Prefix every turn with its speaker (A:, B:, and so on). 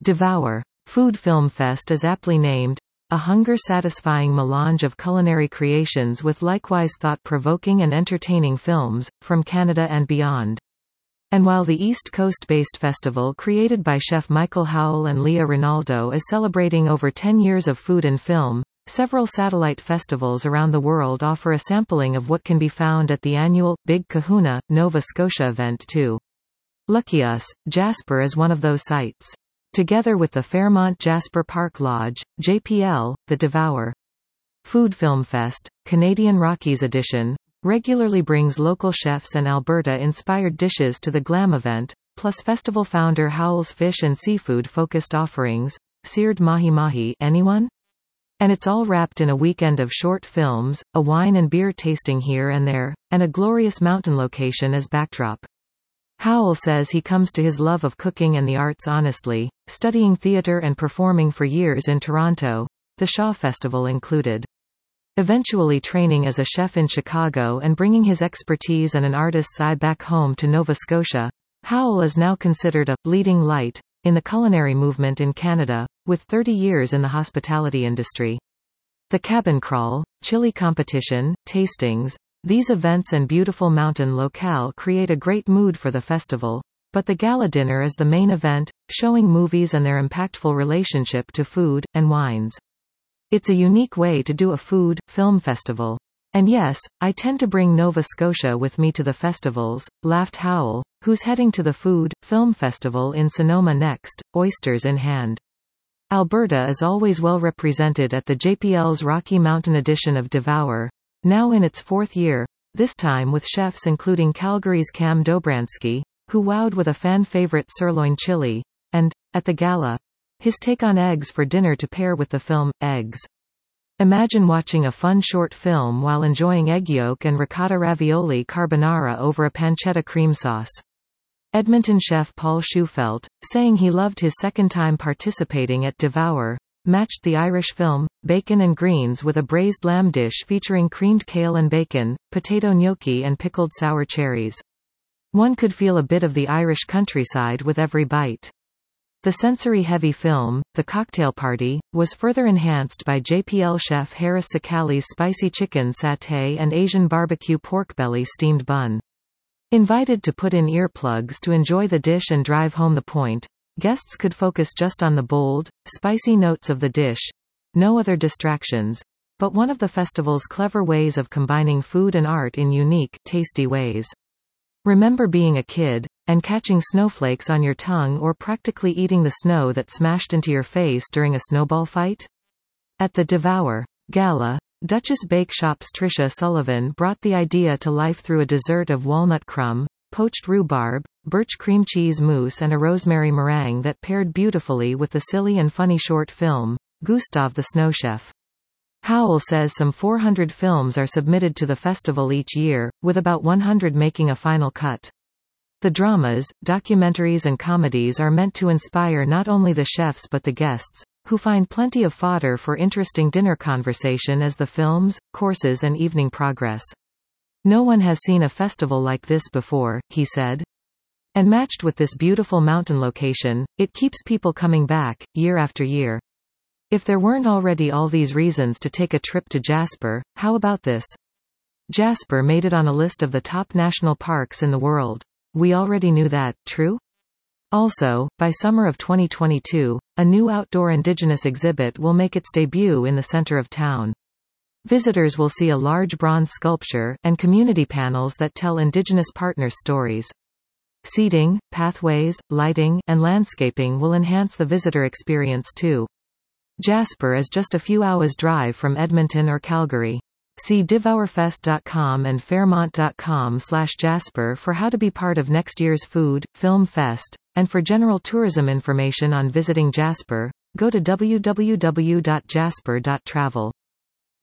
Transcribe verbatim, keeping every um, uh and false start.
A: Devour Food Film Fest is aptly named, a hunger-satisfying melange of culinary creations with likewise thought-provoking and entertaining films, from Canada and beyond. And while the East Coast-based festival created by chef Michael Howell and Leah Ronaldo is celebrating over ten years of food and film, several satellite festivals around the world offer a sampling of what can be found at the annual, Big Kahuna, Nova Scotia event too. Lucky us, Jasper is one of those sites. Together with the Fairmont Jasper Park Lodge, J P L, the Devour Food Film Fest, Canadian Rockies edition, regularly brings local chefs and Alberta-inspired dishes to the Glam event, plus festival founder Howell's fish and seafood-focused offerings, seared mahi-mahi, anyone? And it's all wrapped in a weekend of short films, a wine and beer tasting here and there, and a glorious mountain location as backdrop. Howell says he comes to his love of cooking and the arts honestly, studying theatre and performing for years in Toronto, the Shaw Festival included. Eventually training as a chef in Chicago and bringing his expertise and an artist's eye back home to Nova Scotia, Howell is now considered a leading light in the culinary movement in Canada, with thirty years in the hospitality industry. The cabin crawl, chili competition, tastings, these events and beautiful mountain locale create a great mood for the festival, but the gala dinner is the main event, showing movies and their impactful relationship to food and wines. It's a unique way to do a food, film festival. And yes, I tend to bring Nova Scotia with me to the festivals, laughed Howell, who's heading to the Food, Film Festival in Sonoma next, oysters in hand. Alberta is always well represented at the J P L's Rocky Mountain edition of Devour, now in its fourth year, this time with chefs including Calgary's Cam Dobransky, who wowed with a fan-favorite sirloin chili, and, at the gala, his take on eggs for dinner to pair with the film, Eggs. Imagine watching a fun short film while enjoying egg yolk and ricotta ravioli carbonara over a pancetta cream sauce. Edmonton chef Paul Schufelt, saying he loved his second time participating at Devour, matched the Irish film, Bacon and Greens with a braised lamb dish featuring creamed kale and bacon, potato gnocchi and pickled sour cherries. One could feel a bit of the Irish countryside with every bite. The sensory-heavy film, The Cocktail Party, was further enhanced by J P L chef Harris Sakali's spicy chicken satay and Asian barbecue pork belly steamed bun. Invited to put in earplugs to enjoy the dish and drive home the point, guests could focus just on the bold, spicy notes of the dish. No other distractions. But one of the festival's clever ways of combining food and art in unique, tasty ways. Remember being a kid, and catching snowflakes on your tongue or practically eating the snow that smashed into your face during a snowball fight? At the Devour Gala, Duchess Bake Shop's Tricia Sullivan brought the idea to life through a dessert of walnut crumb, poached rhubarb, birch cream cheese mousse and a rosemary meringue that paired beautifully with the silly and funny short film, Gustav the Snow Chef. Howell says some four hundred films are submitted to the festival each year, with about one hundred making a final cut. The dramas, documentaries and comedies are meant to inspire not only the chefs but the guests, who find plenty of fodder for interesting dinner conversation as the films, courses and evening progress. No one has seen a festival like this before, he said. And matched with this beautiful mountain location, it keeps people coming back, year after year. If there weren't already all these reasons to take a trip to Jasper, how about this? Jasper made it on a list of the top national parks in the world. We already knew that, true? Also, by summer of twenty twenty-two, a new outdoor Indigenous exhibit will make its debut in the center of town. Visitors will see a large bronze sculpture, and community panels that tell Indigenous partners' stories. Seating, pathways, lighting, and landscaping will enhance the visitor experience too. Jasper is just a few hours' drive from Edmonton or Calgary. See devourfest dot com and fairmont dot com slash jasper for how to be part of next year's Food, Film Fest, and for general tourism information on visiting Jasper, go to w w w dot jasper dot travel.